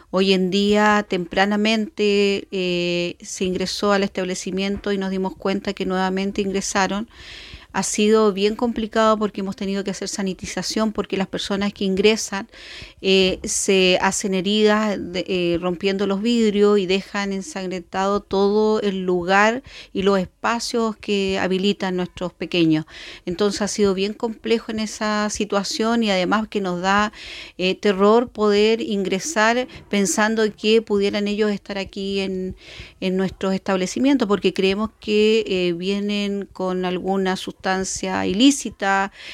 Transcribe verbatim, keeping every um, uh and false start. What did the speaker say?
Hoy en día, tempranamente, eh, se ingresó al establecimiento y nos dimos cuenta que nuevamente ingresaron. Ha sido bien complicado porque hemos tenido que hacer sanitización porque las personas que ingresan eh, se hacen heridas de, eh, rompiendo los vidrios y dejan ensangrentado todo el lugar y los espacios que habilitan nuestros pequeños. Entonces ha sido bien complejo en esa situación y además que nos da eh, terror poder ingresar pensando que pudieran ellos estar aquí en, en nuestros establecimientos porque creemos que eh, vienen con alguna sustancia ilícita